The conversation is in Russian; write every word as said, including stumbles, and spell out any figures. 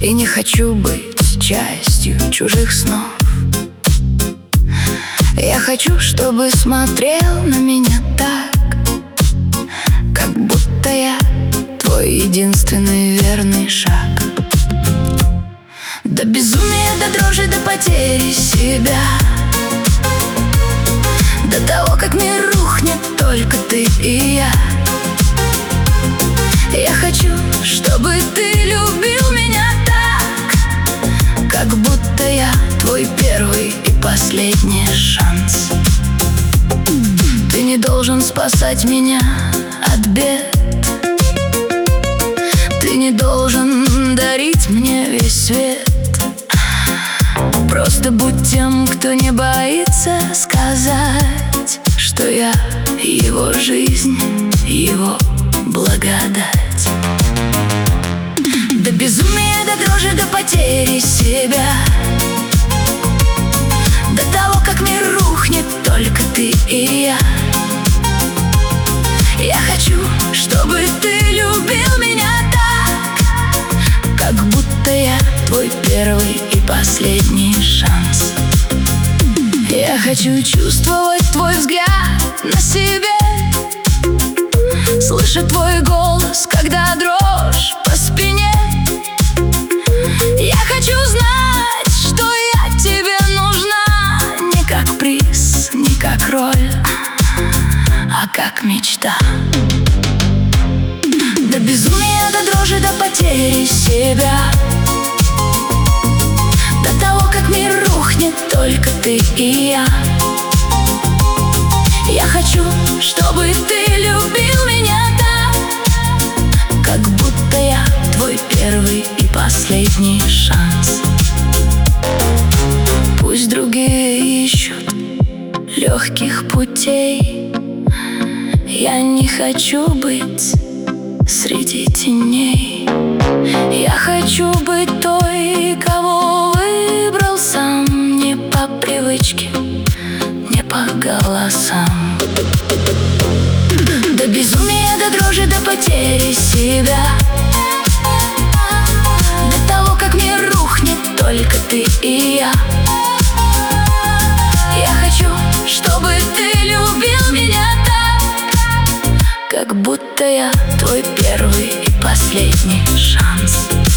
И не хочу быть частью чужих снов. Я хочу, чтобы смотрел на меня так, как будто я твой единственный верный шаг. До безумия, до дрожи, до потери себя, до того, как мир рухнет, только ты и я. Я хочу, чтобы ты любил меня так, как будто я твой первый и последний шанс. Ты не должен спасать меня от бед, ты не должен дарить мне весь свет. Просто будь тем, кто не боится сказать, что я его жизнь, его благодать. До безумия, до дрожи, до потери себя, до того, как мир рухнет, только ты и я. Я хочу, чтобы ты любил меня так, как будто я твой первый и последний шанс. Я хочу чувствовать твой взгляд на себе, слышать твой голос, когда дрожь по спине. Я хочу знать, что я тебе нужна, не как приз, не как роль, а как мечта. До безумия, до дрожи, до потери себя, до того, как мир рухнет, только ты и я. Я хочу, чтобы ты любил меня так, как будто я твой первый и последний шанс. Пусть другие ищут легких путей, я не хочу быть среди теней. Я хочу быть той, кого выбрал сам, не по привычке, не по голосам. До безумия, до дрожи, до потери себя, до того, как мир рухнет, только ты и я. Я хочу, чтобы ты любил меня так, как будто я твой первый и последний шанс.